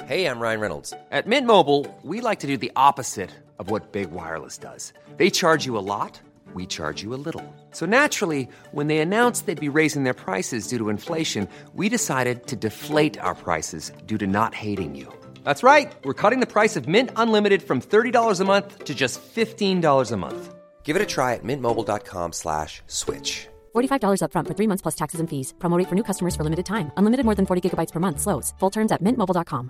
Hey, I'm Ryan Reynolds. At Mint Mobile, we like to do the opposite of what Big Wireless does. They charge you a lot, we charge you a little. So naturally, when they announced they'd be raising their prices due to inflation, we decided to deflate our prices due to not hating you. That's right. We're cutting the price of Mint Unlimited from $30 a month to just $15 a month. Give it a try at mintmobile.com/switch. $45 up front for 3 months plus taxes and fees. Promo rate for new customers for limited time. Unlimited more than 40 gigabytes per month. Slows full terms at mintmobile.com.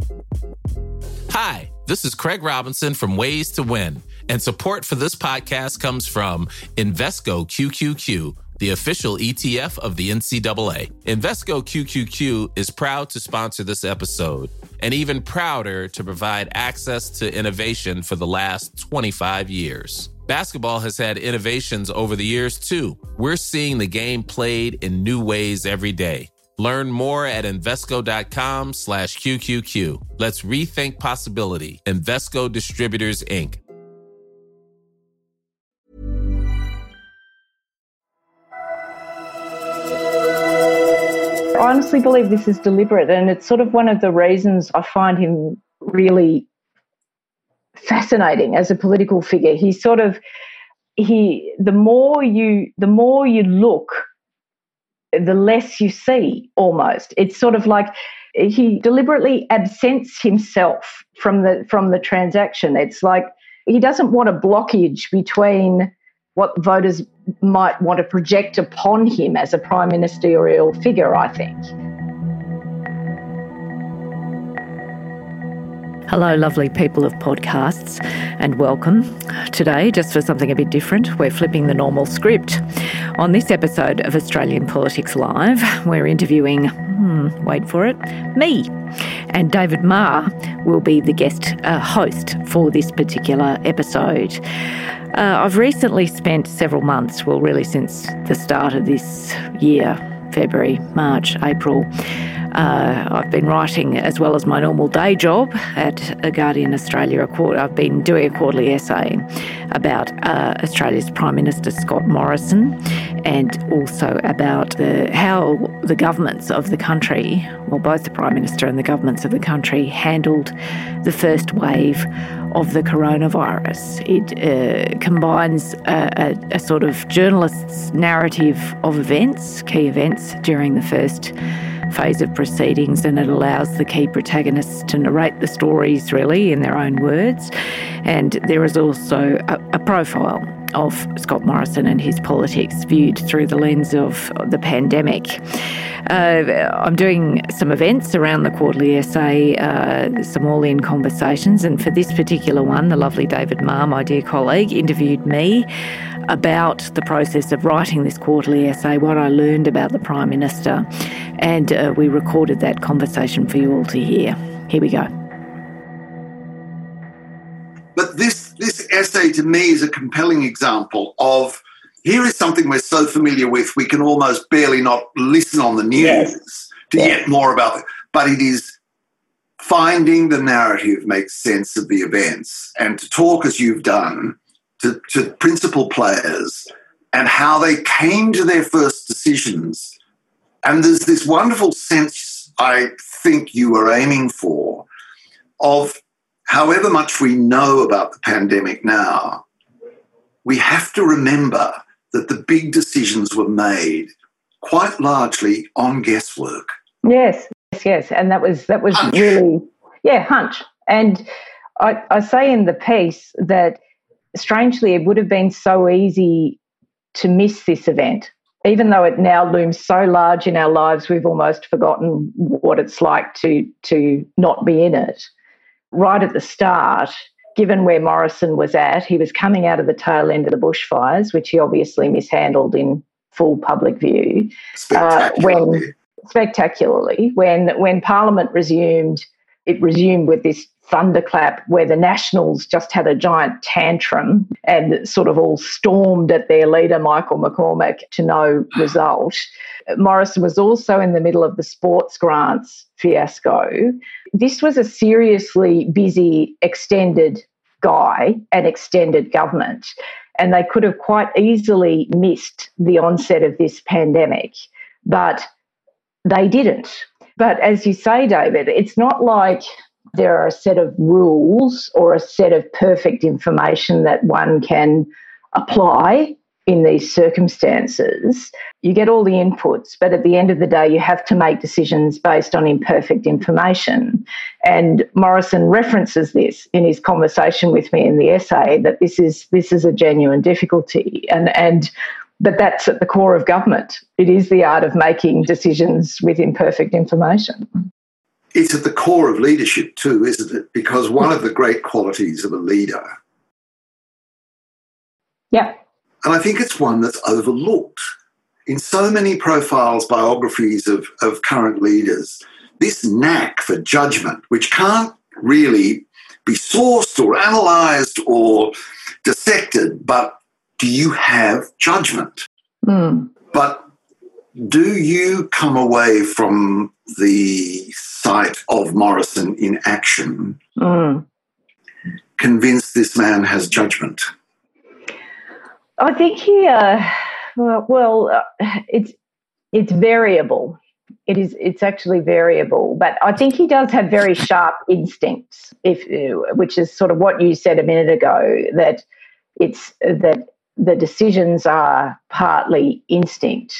Hi, this is Craig Robinson from Ways to Win, and support for this podcast comes from Invesco QQQ, the official ETF of the NCAA. Invesco QQQ is proud to sponsor this episode, and even prouder to provide access to innovation for the last 25 years. Basketball has had innovations over the years, too. We're seeing the game played in new ways every day. Learn more at Invesco.com/QQQ. Let's rethink possibility. Invesco Distributors, Inc. I honestly believe this is deliberate, and it's sort of one of the reasons I find him really fascinating as a political figure. The more you look, the less you see, almost. It's sort of like he deliberately absents himself from the transaction. It's like he doesn't want a blockage between what voters might want to project upon him as a prime ministerial figure, I think. Hello, lovely people of podcasts, and welcome. Today, just for something a bit different, we're flipping the normal script. On this episode of Australian Politics Live, we're interviewing, wait for it, me. And David Marr will be the guest host for this particular episode. I've recently spent several months, well, really since the start of this year, February, March, April, I've been writing, as well as my normal day job at Guardian Australia. I've been doing a quarterly essay about Australia's Prime Minister Scott Morrison, and also about how the governments of the country, well, both the Prime Minister and the governments of the country, handled the first wave of the coronavirus. It combines a sort of journalist's narrative of events, key events during the first phase of proceedings, and it allows the key protagonists to narrate the stories really in their own words. And there is also a profile of Scott Morrison and his politics viewed through the lens of the pandemic. I'm doing some events around the quarterly essay, some all-in conversations, and for this particular one, the lovely David Marr, my dear colleague, interviewed me about the process of writing this quarterly essay, what I learned about the Prime Minister, and we recorded that conversation for you all to hear. Here we go. But this essay to me is a compelling example of, here is something we're so familiar with we can almost barely not listen on the news to get more about it. But it is finding the narrative makes sense of the events, and to talk as you've done to principal players and how they came to their first decisions. And there's this wonderful sense I think you were aiming for of, however much we know about the pandemic now, we have to remember that the big decisions were made quite largely on guesswork. Yes. And that was hunch. Really, hunch. And I say in the piece that, strangely, it would have been so easy to miss this event. Even though it now looms so large in our lives, we've almost forgotten what it's like to not be in it. Right at the start, given where Morrison was at, he was coming out of the tail end of the bushfires, which he obviously mishandled in full public view. Spectacularly. When Parliament resumed, it resumed with this thunderclap where the Nationals just had a giant tantrum and sort of all stormed at their leader, Michael McCormack, to no result. Morrison was also in the middle of the sports grants fiasco. This was a seriously busy, extended guy and extended government, and they could have quite easily missed the onset of this pandemic, but they didn't. But as you say, David, it's not like there are a set of rules or a set of perfect information that one can apply in these circumstances. You get all the inputs, but at the end of the day, you have to make decisions based on imperfect information. And Morrison references this in his conversation with me in the essay, that this is a genuine difficulty. But that's at the core of government. It is the art of making decisions with imperfect information. It's at the core of leadership too, isn't it? Because one of the great qualities of a leader, and I think it's one that's overlooked in so many profiles, biographies of current leaders, this knack for judgment, which can't really be sourced or analysed or dissected, but do you have judgment? But do you come away from the sight of Morrison in action convinced this man has judgment? I think it's variable. It's actually variable, but I think he does have very sharp instincts, which is sort of what you said a minute ago, that the decisions are partly instinct.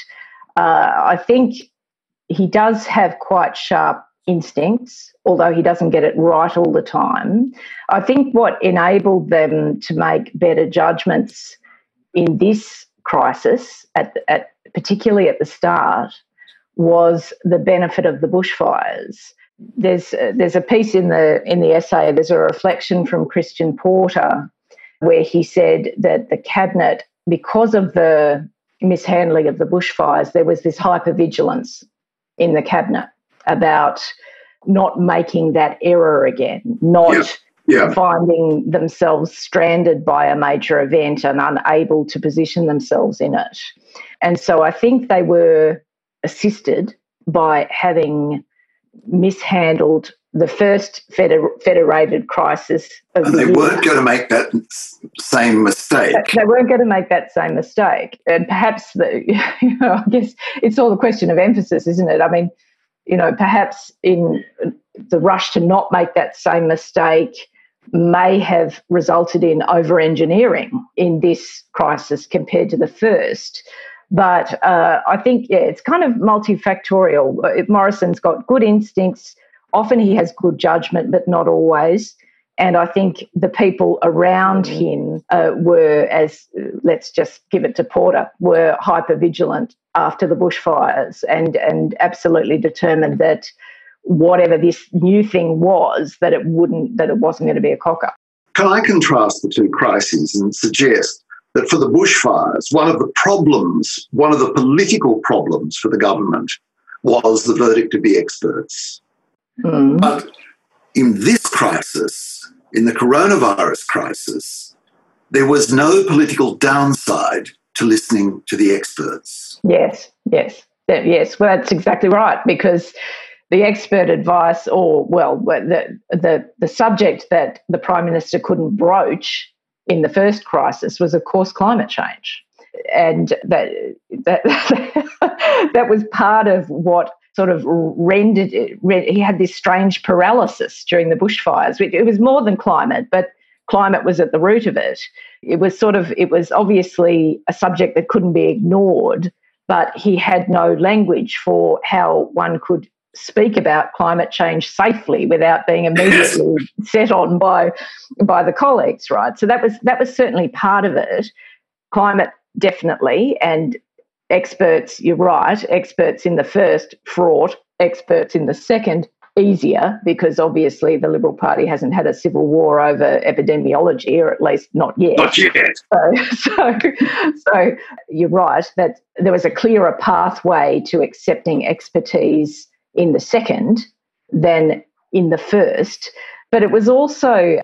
I think he does have quite sharp instincts, although he doesn't get it right all the time. I think what enabled them to make better judgments in this crisis, particularly at the start, was the benefit of the bushfires. There's a piece in the essay, there's a reflection from Christian Porter, where he said that the cabinet, because of the mishandling of the bushfires, there was this hypervigilance in the cabinet about not making that error again, not finding themselves stranded by a major event and unable to position themselves in it. And so I think they were assisted by having mishandled the first federated crisis. And they weren't going to make that same mistake. They weren't going to make that same mistake. And perhaps, I guess it's all a question of emphasis, isn't it? I mean, perhaps in the rush to not make that same mistake may have resulted in over-engineering in this crisis compared to the first. But I think, it's kind of multifactorial. Morrison's got good instincts. Often he has good judgment, but not always. And I think the people around him were, let's just give it to Porter, were hyper-vigilant after the bushfires and absolutely determined that whatever this new thing was, that it wasn't going to be a cock-up. Can I contrast the two crises and suggest that for the bushfires, one of the political problems for the government was the verdict of the experts. But in this crisis, in the coronavirus crisis, there was no political downside to listening to the experts. Yes. Well, that's exactly right, because the expert advice, the subject that the Prime Minister couldn't broach in the first crisis was, of course, climate change. And that was part of what sort of rendered it. He had this strange paralysis during the bushfires. It was more than climate, but climate was at the root of it. It was obviously a subject that couldn't be ignored, but he had no language for how one could speak about climate change safely without being immediately set on by the colleagues, right? So that was certainly part of it. Climate, definitely, and experts, you're right, experts in the first, fraught, experts in the second, easier, because obviously the Liberal Party hasn't had a civil war over epidemiology, or at least not yet. Not yet. So you're right that there was a clearer pathway to accepting expertise in the second than in the first. But it was also,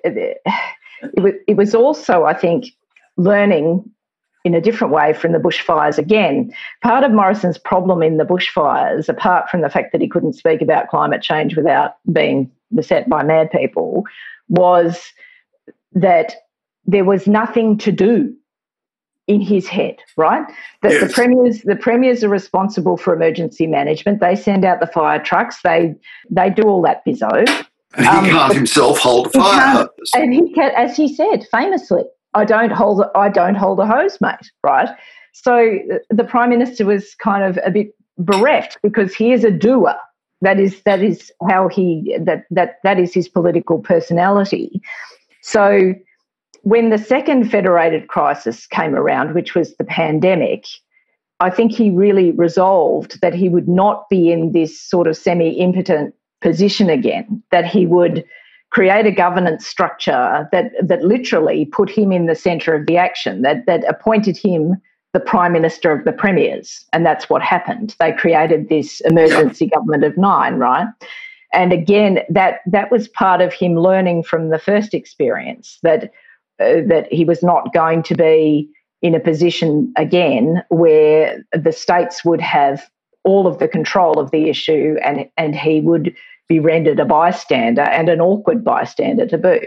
I think, learning in a different way from the bushfires again. Part of Morrison's problem in the bushfires, apart from the fact that he couldn't speak about climate change without being beset by mad people, was that there was nothing to do in his head, right? That yes. the premiers are responsible for emergency management. They send out the fire trucks. They do all that bizzo. And he can't himself hold a fire hose. And he can, as he said famously, I don't hold a hose, mate, right? So the Prime Minister was kind of a bit bereft because he is a doer. That is how that is his political personality. So when the second federated crisis came around, which was the pandemic, I think he really resolved that he would not be in this sort of semi-impotent position again, that he would create a governance structure that literally put him in the centre of the action, that appointed him the Prime Minister of the Premiers. And that's what happened. They created this emergency government of 9, right? And again, that was part of him learning from the first experience, that he was not going to be in a position again where the states would have all of the control of the issue and he would be rendered a bystander, and an awkward bystander to boot.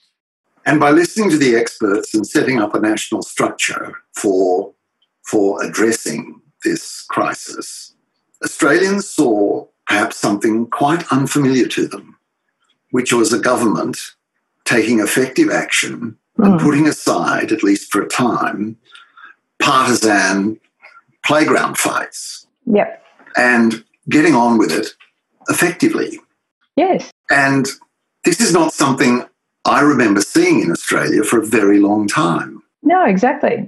And by listening to the experts and setting up a national structure for addressing this crisis, Australians saw perhaps something quite unfamiliar to them, which was a government taking effective action and putting aside, at least for a time, partisan playground fights. Yep. And getting on with it effectively. Yes. And this is not something I remember seeing in Australia for a very long time. No, exactly.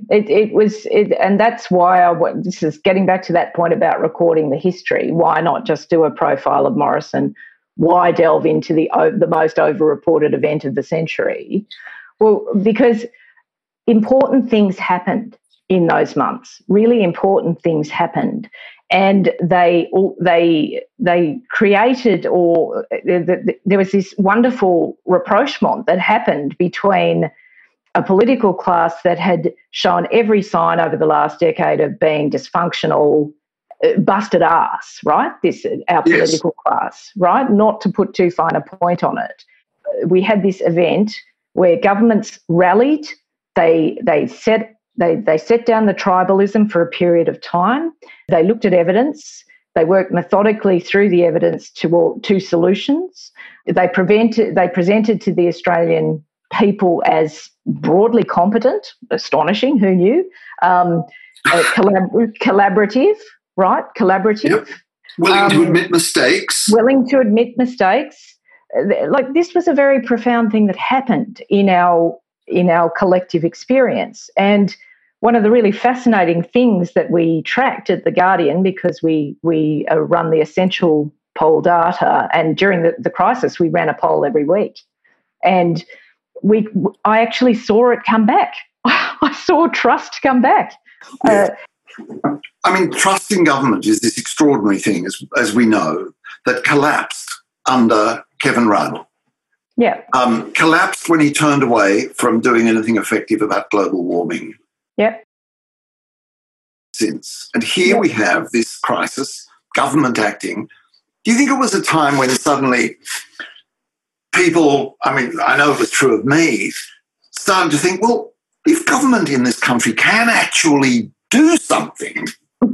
And that's why this is getting back to that point about recording the history. Why not just do a profile of Morrison? Why delve into the most over-reported event of the century? Well, because important things happened in those months. Really important things happened, and they created, or there was this wonderful rapprochement that happened between a political class that had shown every sign over the last decade of being dysfunctional, busted ass, right? Our political class, right? Not to put too fine a point on it. We had this event where governments rallied. They set down the tribalism for a period of time. They looked at evidence. They worked methodically through the evidence to solutions. They presented to the Australian people as broadly competent, astonishing, who knew, collaborative, right? Collaborative. Yep. Willing to admit mistakes. Willing to admit mistakes. Like, this was a very profound thing that happened in our collective experience. And one of the really fascinating things that we tracked at The Guardian, because we run the essential poll data, and during the crisis we ran a poll every week, and I actually saw it come back. I saw trust come back. Yeah. I mean, trust in government is this extraordinary thing, as we know, that collapsed under Kevin Rudd. Yeah. Collapsed when he turned away from doing anything effective about global warming. Yep. Since. And here we have this crisis, government acting. Do you think it was a time when suddenly people, I mean, I know it was true of me, started to think, well, if government in this country can actually do something,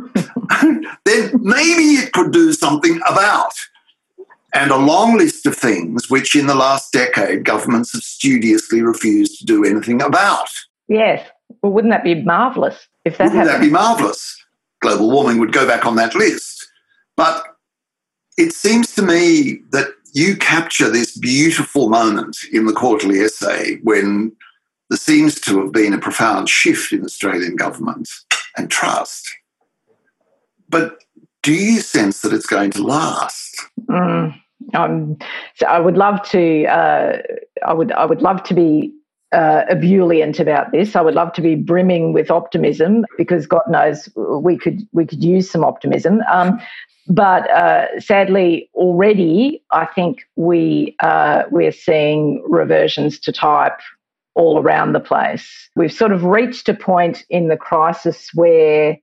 then maybe it could do something about. And a long list of things which in the last decade governments have studiously refused to do anything about. Yes. Well, wouldn't that be marvellous if that happened? Wouldn't that be marvellous? Global warming would go back on that list. But it seems to me that you capture this beautiful moment in the quarterly essay when there seems to have been a profound shift in Australian government and trust. But do you sense that it's going to last? So I would love to. I would love to be ebullient about this. I would love to be brimming with optimism, because God knows we could use some optimism. But sadly, already I think we're seeing reversions to type all around the place. We've sort of reached a point in the crisis where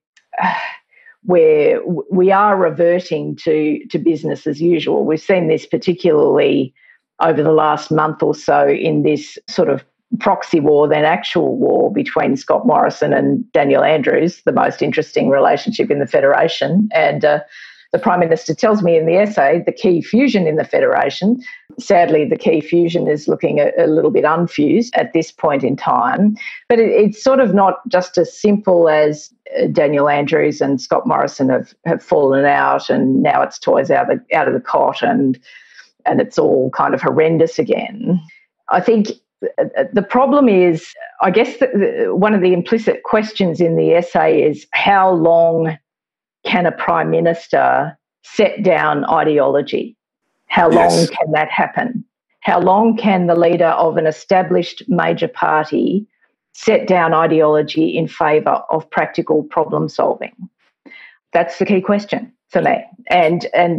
we are reverting to business as usual. We've seen this particularly over the last month or so in this sort of proxy war than actual war between Scott Morrison and Daniel Andrews, the most interesting relationship in the Federation. And the Prime Minister tells me in the essay the key fusion in the Federation. Sadly, the key fusion is looking a little bit unfused at this point in time. But it's sort of not just as simple as Daniel Andrews and Scott Morrison have fallen out and now it's toys out of the cot and it's all kind of horrendous again. I think the problem is, I guess, one of the implicit questions in the essay is how long can a Prime Minister set down ideology? How long can that happen? How long can the leader of an established major party set down ideology in favour of practical problem solving? That's the key question for me. And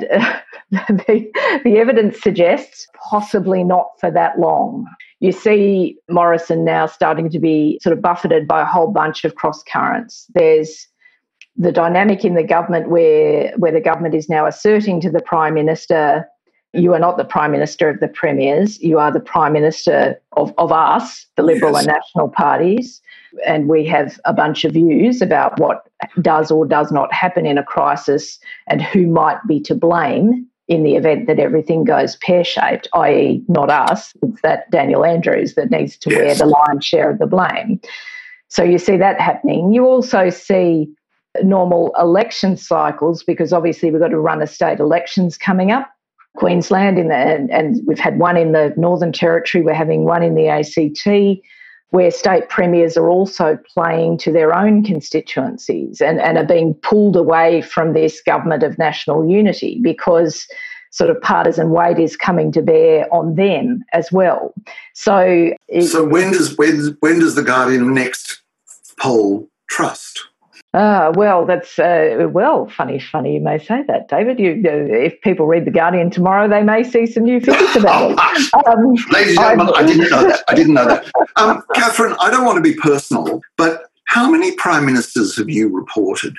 the evidence suggests possibly not for that long. You see Morrison now starting to be sort of buffeted by a whole bunch of cross currents. There's the dynamic in the government where the government is now asserting to the Prime Minister, you are not the Prime Minister of the Premiers, you are the Prime Minister of us, the Liberal and National parties, and we have a bunch of views about what does or does not happen in a crisis and who might be to blame in the event that everything goes pear-shaped, i.e. not us, it's that Daniel Andrews that needs to wear the lion's share of the blame. So you see that happening. You also see normal election cycles, because obviously we've got to run a state elections coming up. Queensland and we've had one in the Northern Territory, we're having one in the ACT, where state premiers are also playing to their own constituencies and are being pulled away from this government of national unity because sort of partisan weight is coming to bear on them as well. So when does the Guardian next poll trust? Well, that's funny you may say that, David. If people read The Guardian tomorrow, they may see some new figures about it. Ladies and gentlemen, I didn't know that. Catherine, I don't want to be personal, but how many Prime Ministers have you reported?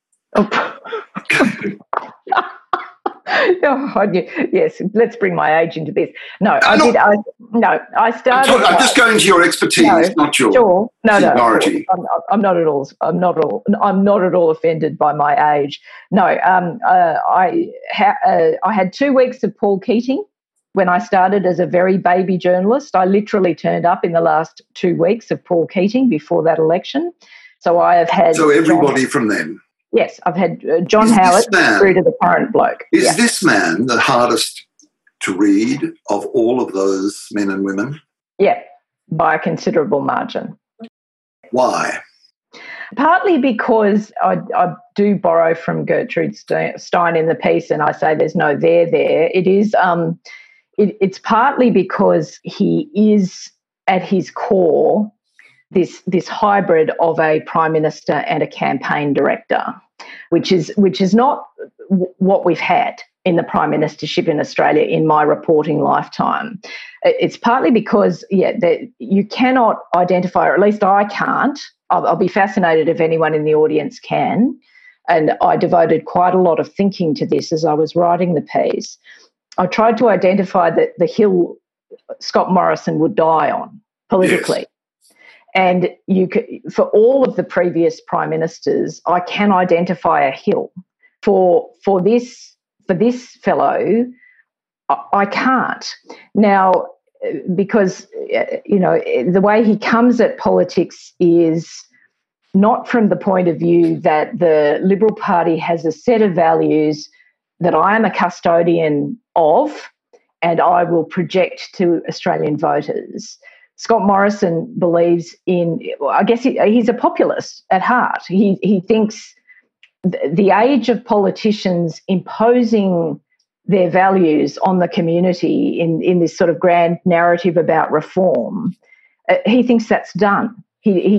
Yes, let's bring my age into this. I started. I'm just going to your expertise, not your seniority. I'm not at all offended by my age. No, I had 2 weeks of Paul Keating when I started as a very baby journalist. I literally turned up in the last 2 weeks of Paul Keating before that election. So I have had. So everybody from then. Yes, I've had John Howard through to the current bloke. Is this man the hardest to read of all of those men and women? Yeah, by a considerable margin. Why? Partly because I do borrow from Gertrude Stein in the piece, and I say there's no there. It is. It's partly because he is at his core this hybrid of a Prime Minister and a campaign director, which is not what we've had in the Prime Ministership in Australia in my reporting lifetime. It's partly because, that you cannot identify, or at least I can't. I'll be fascinated if anyone in the audience can. And I devoted quite a lot of thinking to this as I was writing the piece. I tried to identify the hill Scott Morrison would die on politically. Yes. And for all of the previous Prime Ministers, I can identify a hill. For this fellow, I can't. Now, because, the way he comes at politics is not from the point of view that the Liberal Party has a set of values that I am a custodian of and I will project to Australian voters. Scott Morrison believes in, I guess he's a populist at heart. He thinks the age of politicians imposing their values on the community in this sort of grand narrative about reform, he thinks that's done. He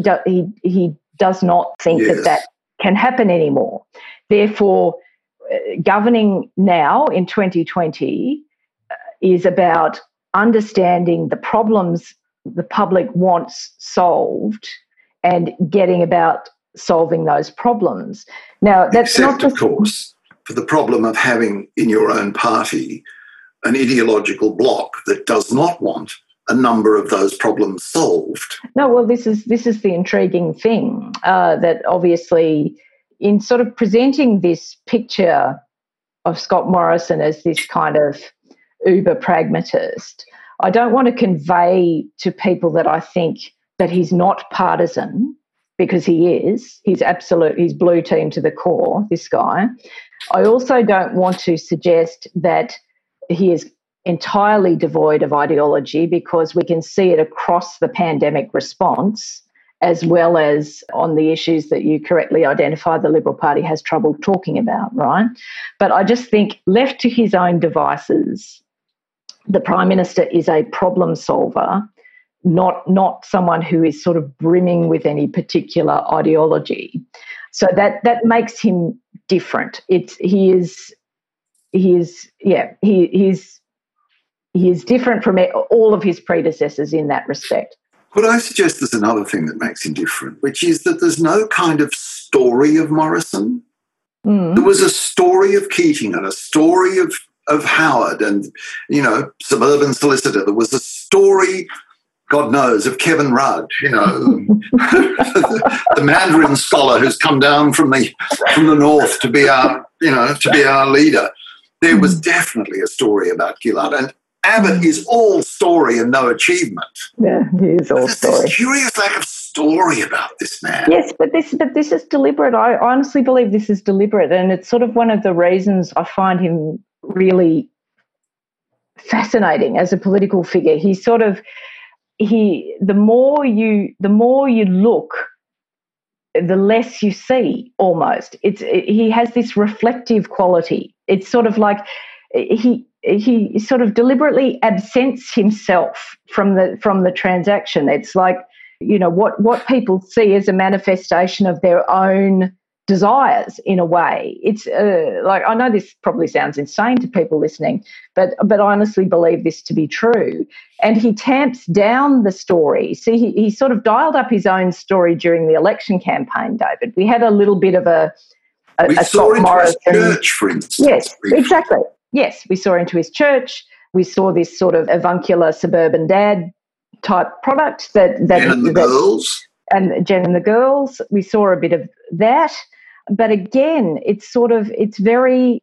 does not think that can happen anymore. Therefore, governing now in 2020 is about understanding the problems the public wants solved and getting about solving those problems. Now, that's except, of course, for the problem of having in your own party an ideological bloc that does not want a number of those problems solved. No, well, this is the intriguing thing, that obviously in sort of presenting this picture of Scott Morrison as this kind of uber pragmatist, I don't want to convey to people that I think that he's not partisan, because he is. He's blue team to the core, this guy. I also don't want to suggest that he is entirely devoid of ideology, because we can see it across the pandemic response, as well as on the issues that you correctly identified the Liberal Party has trouble talking about, right? But I just think, left to his own devices, the Prime Minister is a problem solver, not someone who is sort of brimming with any particular ideology. So that makes him different. He is different from all of his predecessors in that respect. But I suggest there's another thing that makes him different, which is that there's no kind of story of Morrison. There was a story of Keating and a story of Howard and, suburban solicitor. There was a story, God knows, of Kevin Rudd, the Mandarin scholar who's come down from the north to be our leader. There was definitely a story about Gillard, and Abbott is all story and no achievement. Yeah, he is all story. There's this curious lack of story about this man. Yes, but this is deliberate. I honestly believe this is deliberate, and it's sort of one of the reasons I find him really fascinating as a political figure. The more you look, the less you see. Almost, he has this reflective quality. It's sort of like he sort of deliberately absents himself from the transaction. It's like, what people see as a manifestation of their own desires in a way. It's like, I know this probably sounds insane to people listening, but I honestly believe this to be true. And he tamps down the story. See, he sort of dialed up his own story during the election campaign, David. We had a little bit of a saw into his church, for instance. Yes, exactly. Yes, we saw into his church. We saw this sort of avuncular suburban dad type product that Jen and the girls. And Jen and the girls. We saw a bit of that. But again, it's very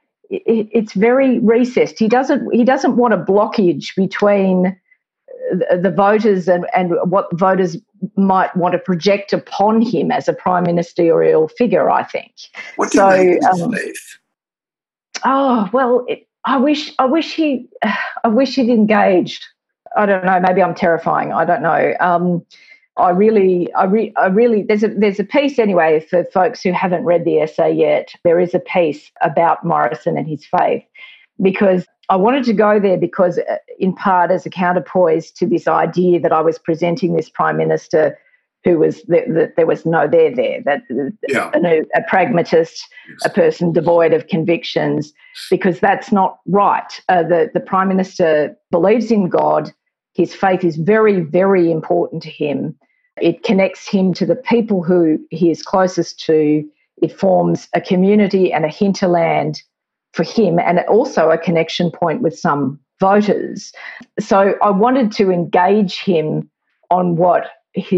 recessed. He doesn't want a blockage between the voters and what voters might want to project upon him as a prime ministerial figure, I think. What do you make of his faith? Oh, well, I wish he'd engaged. I don't know. Maybe I'm terrifying. I don't know. I really. There's a piece anyway for folks who haven't read the essay yet. There is a piece about Morrison and his faith, because I wanted to go there because, in part, as a counterpoise to this idea that I was presenting this prime minister who was there was no there there, that a pragmatist, a person devoid of convictions, because that's not right. The prime minister believes in God. His faith is very, very important to him. It connects him to the people who he is closest to. It forms a community and a hinterland for him, and also a connection point with some voters. So I wanted to engage him on what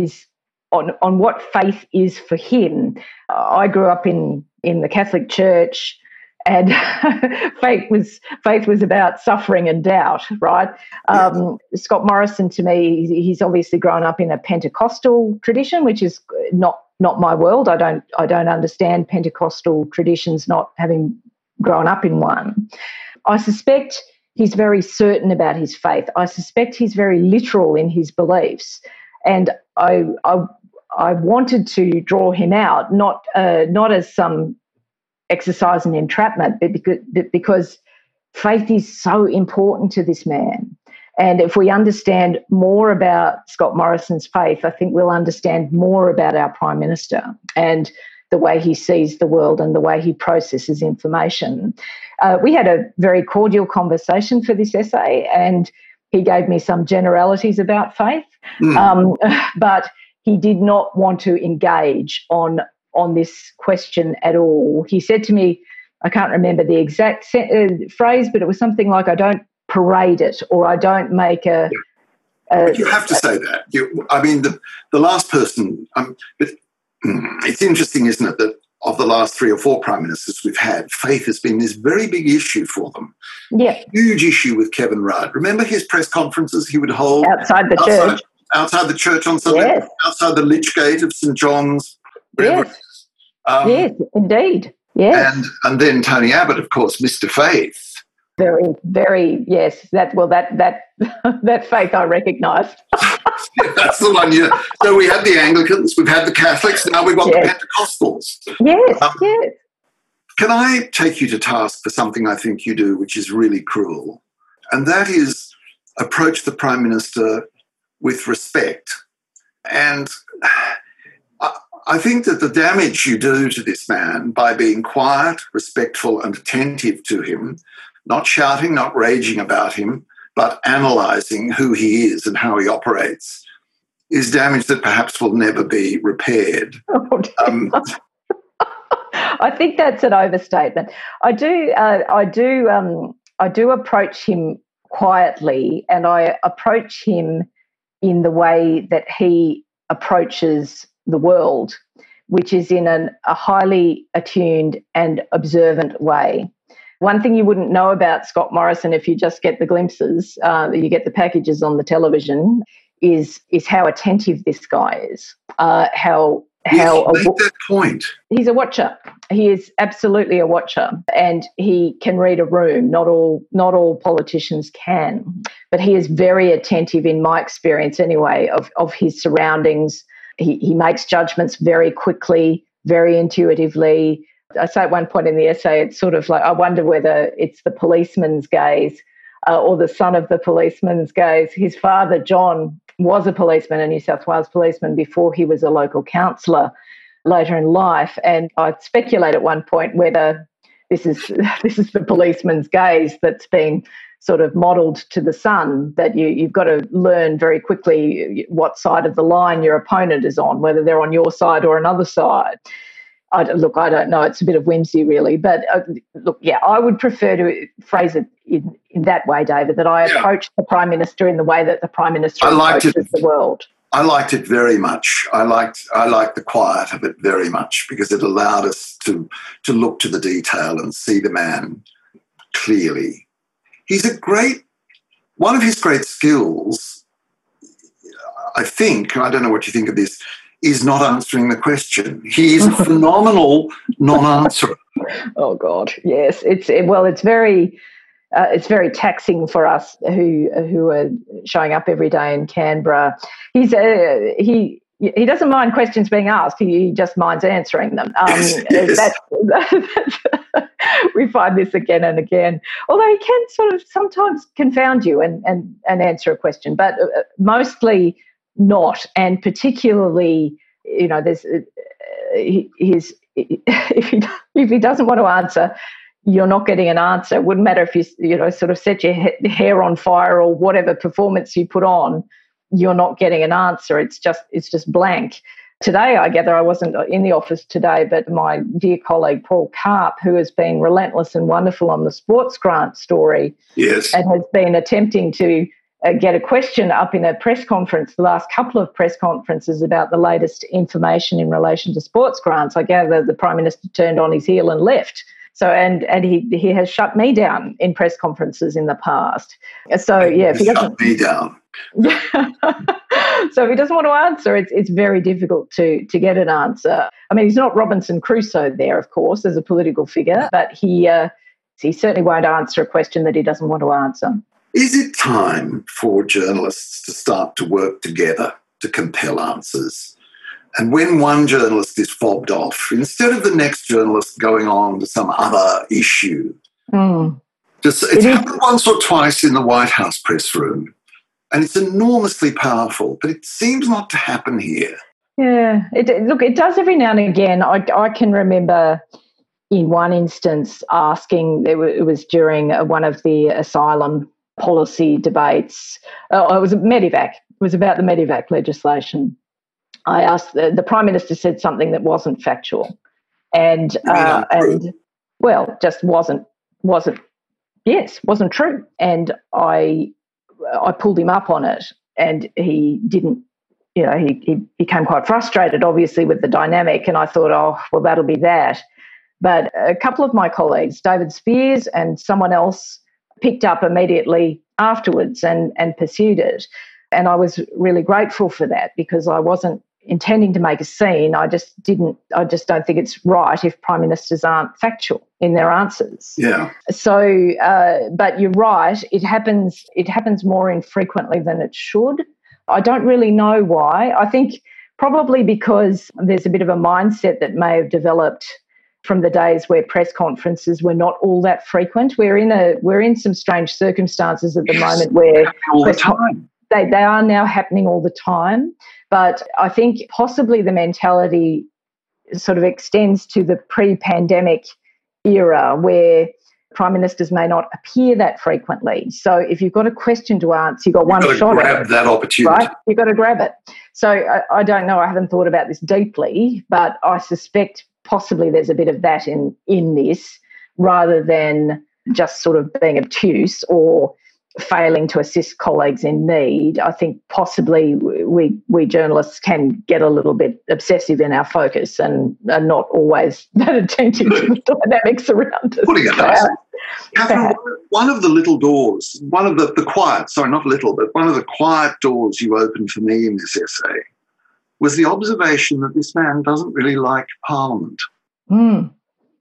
what faith is for him. I grew up in the Catholic Church, and faith was about suffering and doubt, right? Scott Morrison, to me, he's obviously grown up in a Pentecostal tradition, which is not my world. I don't understand Pentecostal traditions, not having grown up in one. I suspect he's very certain about his faith. I suspect he's very literal in his beliefs, and I wanted to draw him out, not as some exercise in entrapment, but because faith is so important to this man. And if we understand more about Scott Morrison's faith, I think we'll understand more about our Prime Minister and the way he sees the world and the way he processes information. We had a very cordial conversation for this essay, and he gave me some generalities about faith, but he did not want to engage on this question at all. He said to me, I can't remember the exact phrase, but it was something like, I don't parade it, or I don't make a But you have to say that. The last person, it's interesting, isn't it, that of the last 3 or 4 prime ministers we've had, faith has been this very big issue for them. Yeah. Huge issue with Kevin Rudd. Remember his press conferences he would hold? Outside the church. Outside the church on Sunday, yes. Outside the Lich Gate of St. John's. Yes. Yes, indeed. Yes. And then Tony Abbott, of course, Mr. Faith. Very, very, yes. That faith I recognised. That's the one. Yeah. So we had the Anglicans, we've had the Catholics, now we've got the Pentecostals. Yes, yes. Can I take you to task for something I think you do, which is really cruel? And that is approach the Prime Minister with respect. And I think that the damage you do to this man by being quiet, respectful and attentive to him, not shouting, not raging about him, but analysing who he is and how he operates, is damage that perhaps will never be repaired. I think that's an overstatement. I do approach him quietly, and I approach him in the way that he approaches the world, which is in a highly attuned and observant way. One thing you wouldn't know about Scott Morrison if you just get the glimpses, you get the packages on the television, is how attentive this guy is. Make that point. He's a watcher. He is absolutely a watcher, and he can read a room. Not all politicians can, but he is very attentive, in my experience anyway, of his surroundings. He makes judgments very quickly, very intuitively. I say at one point in the essay, it's sort of like, I wonder whether it's the policeman's gaze or the son of the policeman's gaze. His father, John, was a policeman, a New South Wales policeman, before he was a local councillor later in life. And I'd speculate at one point whether this is the policeman's gaze that's been sort of modelled to the son, that you've got to learn very quickly what side of the line your opponent is on, whether they're on your side or another side. I don't know. It's a bit of whimsy, really. But I would prefer to phrase it in that way, David, that I approach the Prime Minister in the way that the Prime Minister approaches the world. I liked it very much. I liked the quiet of it very much, because it allowed us to look to the detail and see the man clearly. One of his great skills, I think, I don't know what you think of this, is not answering the question. He is a phenomenal non-answerer. Oh God, yes. It's very taxing for us who are showing up every day in Canberra. He doesn't mind questions being asked. He just minds answering them. Yes. We find this again and again. Although he can sort of sometimes confound you and answer a question, but mostly not. And particularly, there's if he doesn't want to answer, you're not getting an answer. It wouldn't matter if you sort of set your hair on fire or whatever performance you put on, you're not getting an answer. It's just blank. Today, I gather, I wasn't in the office today, but my dear colleague Paul Karp, who has been relentless and wonderful on the sports grant story, yes, and has been attempting to get a question up in a press conference, the last couple of press conferences, about the latest information in relation to sports grants. I gather the Prime Minister turned on his heel and left. So, and he has shut me down in press conferences in the past. So, yeah, if he doesn't shut me down. So if he doesn't want to answer, it's very difficult to get an answer. I mean, he's not Robinson Crusoe there, of course, as a political figure, but he certainly won't answer a question that he doesn't want to answer. Is it time for journalists to start to work together to compel answers? And when one journalist is fobbed off, instead of the next journalist going on to some other issue, it's happened once or twice in the White House press room, and it's enormously powerful, but it seems not to happen here. Yeah, it does every now and again. I can remember in one instance asking, it was during one of the asylum policy debates. It was Medevac. It was about the Medevac legislation. I asked, the Prime Minister said something that wasn't factual, and just wasn't true. And I pulled him up on it, and he didn't, he became quite frustrated, obviously, with the dynamic. And I thought, oh, well, that'll be that. But a couple of my colleagues, David Spears and someone else, picked up immediately afterwards and pursued it. And I was really grateful for that, because I wasn't intending to make a scene. I just don't think it's right if prime ministers aren't factual in their answers. Yeah. So, but you're right, it happens more infrequently than it should. I don't really know why. I think probably because there's a bit of a mindset that may have developed from the days where press conferences were not all that frequent. We're in some strange circumstances at the moment where all the time. They are now happening all the time. But I think possibly the mentality sort of extends to the pre-pandemic era, where prime ministers may not appear that frequently. So if you've got a question to answer, you've got one shot at it. Grab that opportunity. Right? You've got to grab it. So I don't know. I haven't thought about this deeply, but I suspect possibly there's a bit of that in this, rather than just sort of being obtuse or failing to assist colleagues in need. I think possibly we journalists can get a little bit obsessive in our focus and are not always that attentive to the dynamics around us. Putting it nicely. Catherine, one of the little doors, one of the quiet, sorry, not little, but one of the quiet doors you opened for me in this essay was the observation that this man doesn't really like Parliament. Yeah,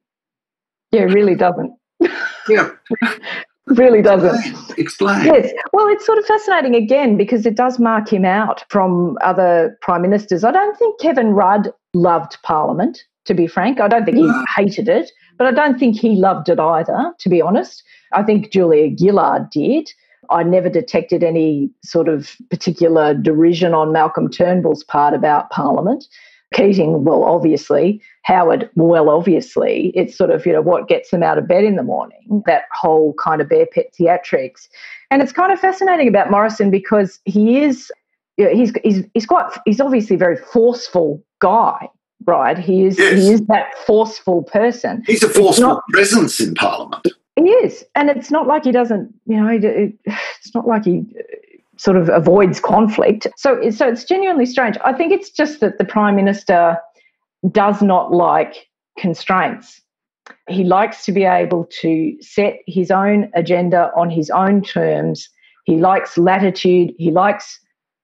it really doesn't. Yeah. Really doesn't. Explain. Yes. Well, it's sort of fascinating again, because it does mark him out from other prime ministers. I don't think Kevin Rudd loved Parliament, to be frank. I don't think he hated it, but I don't think he loved it either, to be honest. I think Julia Gillard did. I never detected any sort of particular derision on Malcolm Turnbull's part about Parliament. Keating, well, obviously. Howard, well, obviously. It's sort of, what gets them out of bed in the morning, that whole kind of bear pet theatrics. And it's kind of fascinating about Morrison, because he is, he's obviously a very forceful guy, right? He is that forceful person. He's a forceful presence in Parliament. He is. And it's not like he doesn't, it's not like he sort of avoids conflict. So it's genuinely strange. I think it's just that the Prime Minister does not like constraints. He likes to be able to set his own agenda on his own terms. He likes latitude. He likes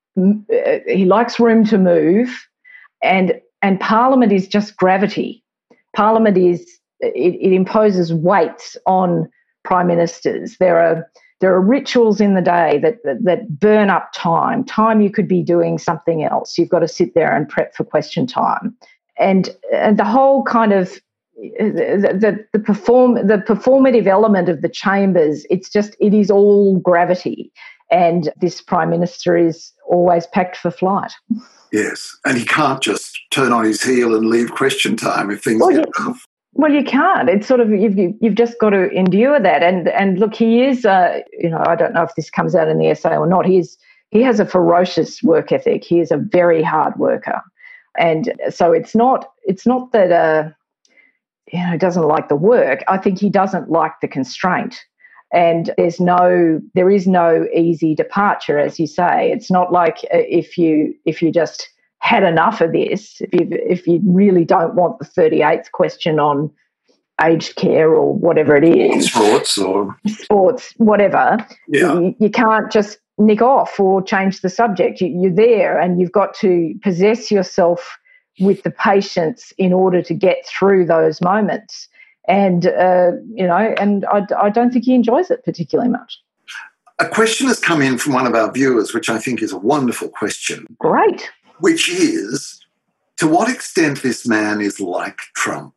room to move, and Parliament is just gravity. Parliament it imposes weights on prime ministers. There are rituals in the day that burn up time you could be doing something else. You've got to sit there and prep for question time. And the whole kind of the performative element of the chambers, it is all gravity. And this Prime Minister is always packed for flight. Yes, and he can't just turn on his heel and leave question time if things get tough. Well, you can't. It's sort of you've just got to endure that. And look, he is. I don't know if this comes out in the essay or not. He has a ferocious work ethic. He is a very hard worker, and so it's not that he doesn't like the work. I think he doesn't like the constraint. And there is no easy departure, as you say. It's not like if you just had enough of this, if you really don't want the 38th question on aged care or whatever it is. Sports, whatever. Yeah. You can't just nick off or change the subject. You're there, and you've got to possess yourself with the patience in order to get through those moments. And, and I don't think he enjoys it particularly much. A question has come in from one of our viewers, which I think is a wonderful question. Great. Which is, to what extent this man is like Trump?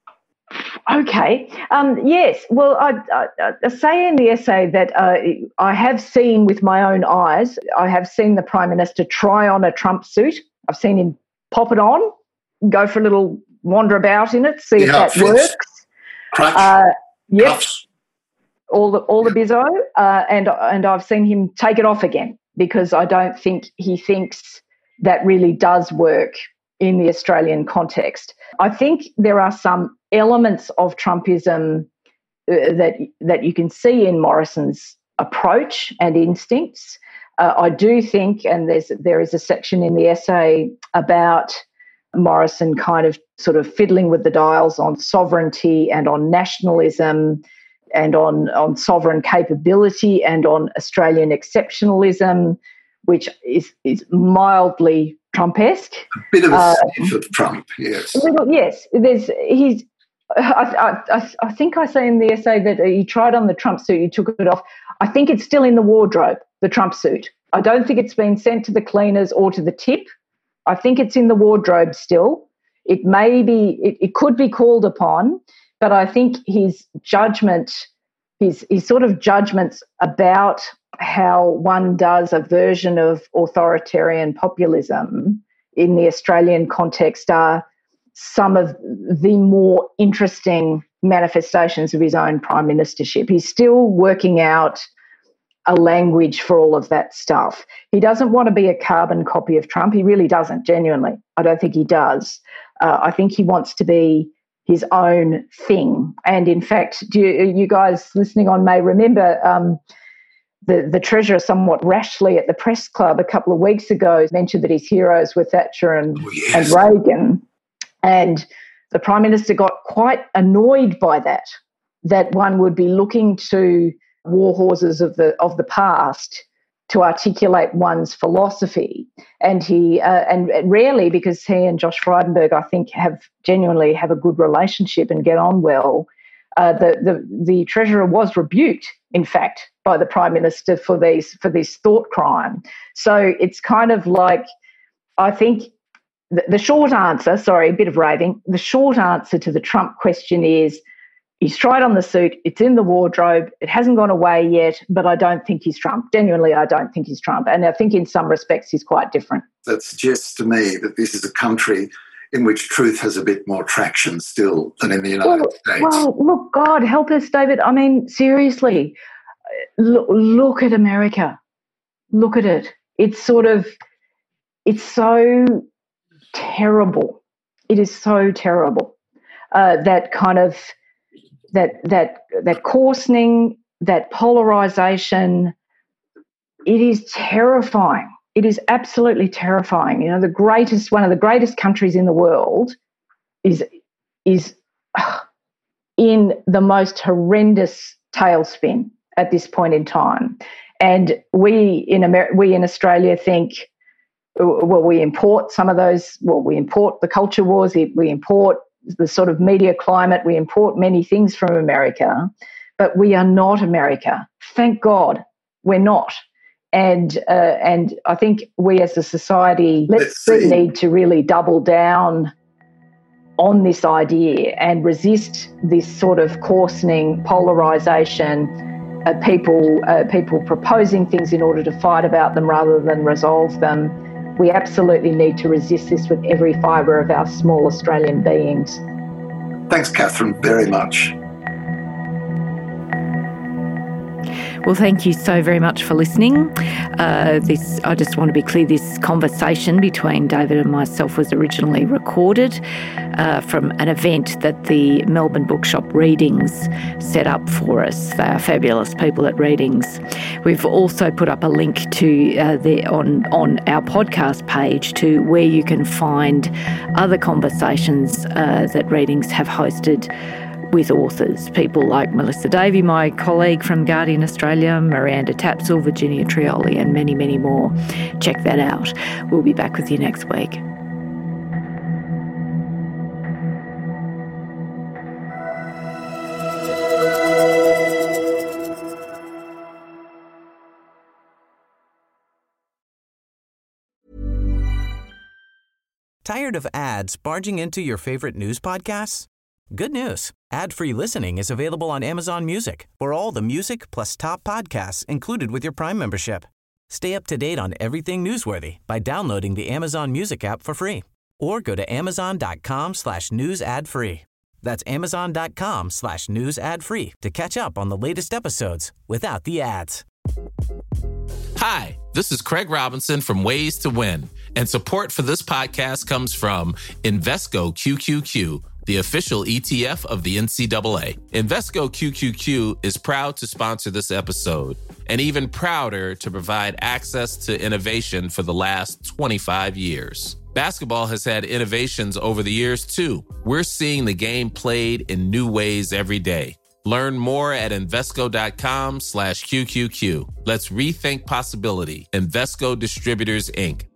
Okay. Yes. Well, I say in the essay that I have seen with my own eyes, I have seen the Prime Minister try on a Trump suit. I've seen him pop it on, go for a little wander about in it, see if that works. Crutch, yep. Cuffs. All the bizzo, and I've seen him take it off again, because I don't think he thinks that really does work in the Australian context. I think there are some elements of Trumpism that you can see in Morrison's approach and instincts, I do think, and there is a section in the essay about Morrison kind of sort of fiddling with the dials on sovereignty and on nationalism and on sovereign capability and on Australian exceptionalism, which is mildly Trump-esque. A bit of a sniff of Trump, yes. Yes. I think I say in the essay that he tried on the Trump suit, he took it off. I think it's still in the wardrobe, the Trump suit. I don't think it's been sent to the cleaners or to the tip. I think it's in the wardrobe still. It may be, it could be called upon, but I think his judgment, his sort of judgments about how one does a version of authoritarian populism in the Australian context are some of the more interesting manifestations of his own prime ministership. He's still working out a language for all of that stuff. He doesn't want to be a carbon copy of Trump. He really doesn't, genuinely. I don't think he does. I think he wants to be his own thing. And in fact, you guys listening on may remember the Treasurer somewhat rashly at the press club a couple of weeks ago mentioned that his heroes were Thatcher and Reagan. And the Prime Minister got quite annoyed by that one would be looking to war horses of the past to articulate one's philosophy. And he and rarely, because he and Josh Frydenberg, I think, genuinely have a good relationship and get on well, the Treasurer was rebuked, in fact, by the Prime Minister for this thought crime. So it's kind of like, I think the short answer, sorry, a bit of raving, the short answer to the Trump question is, he's tried on the suit, it's in the wardrobe, it hasn't gone away yet, but I don't think he's Trump. Genuinely, I don't think he's Trump. And I think in some respects he's quite different. That suggests to me that this is a country in which truth has a bit more traction still than in the United States. Well, look, God help us, David. I mean, seriously, look at America. Look at it. It's so terrible. It is so terrible. That kind of that coarsening, that polarization, it is terrifying. It is absolutely terrifying. You know, one of the greatest countries in the world is in the most horrendous tailspin at this point in time. And we in Australia think, well, we import some of those, we import the culture wars, we import the sort of media climate, we import many things from America, but we are not America. Thank God we're not. And I think we as a society need to really double down on this idea and resist this sort of coarsening polarisation of people proposing things in order to fight about them rather than resolve them. We absolutely need to resist this with every fibre of our small Australian beings. Thanks, Catherine, very much. Well, thank you so very much for listening. I just want to be clear, this conversation between David and myself was originally recorded from an event that the Melbourne Bookshop Readings set up for us. They are fabulous people at Readings. We've also put up a link to on our podcast page to where you can find other conversations that Readings have hosted with authors, people like Melissa Davey, my colleague from Guardian Australia, Miranda Tapsell, Virginia Trioli, and many, many more. Check that out. We'll be back with you next week. Tired of ads barging into your favorite news podcasts? Good news. Ad-free listening is available on Amazon Music for all the music plus top podcasts included with your Prime membership. Stay up to date on everything newsworthy by downloading the Amazon Music app for free or go to amazon.com/news ad free. That's amazon.com/news ad free to catch up on the latest episodes without the ads. Hi, this is Craig Robinson from Ways to Win, and support for this podcast comes from Invesco QQQ, the official ETF of the NCAA. Invesco QQQ is proud to sponsor this episode, and even prouder to provide access to innovation for the last 25 years. Basketball has had innovations over the years, too. We're seeing the game played in new ways every day. Learn more at Invesco.com/QQQ. Let's rethink possibility. Invesco Distributors, Inc.